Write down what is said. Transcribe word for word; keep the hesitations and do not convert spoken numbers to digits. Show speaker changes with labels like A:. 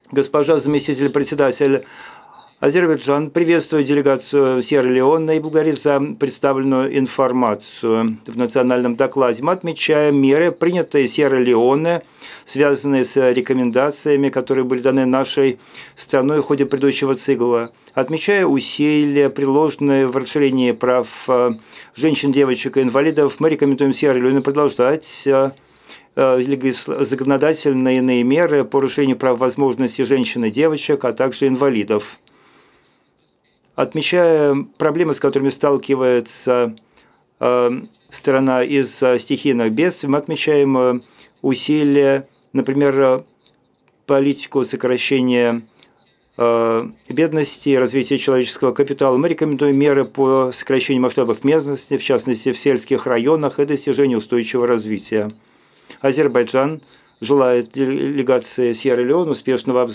A: Госпожа заместитель председателя, Азербайджан приветствует делегацию Сьерра-Леоне и благодарит за представленную информацию в национальном докладе. Мы отмечаем меры, принятые Сьерра-Леоне, связанные с рекомендациями, которые были даны нашей страной в ходе предыдущего цикла. Отмечая усилия, приложенные в расширении прав женщин, девочек и инвалидов, мы рекомендуем Сьерра-Леоне продолжать законодательные иные меры по расширению прав возможностей женщин и девочек, а также инвалидов. Отмечая проблемы, с которыми сталкивается э, страна из-за стихийных бедствий, мы отмечаем э, усилия, например, э, политику сокращения э, бедности, развития человеческого капитала. Мы рекомендуем меры по сокращению масштабов местности, в частности в сельских районах, и достижению устойчивого развития. Азербайджан желает делегации Сьерра-Леоне успешного обзора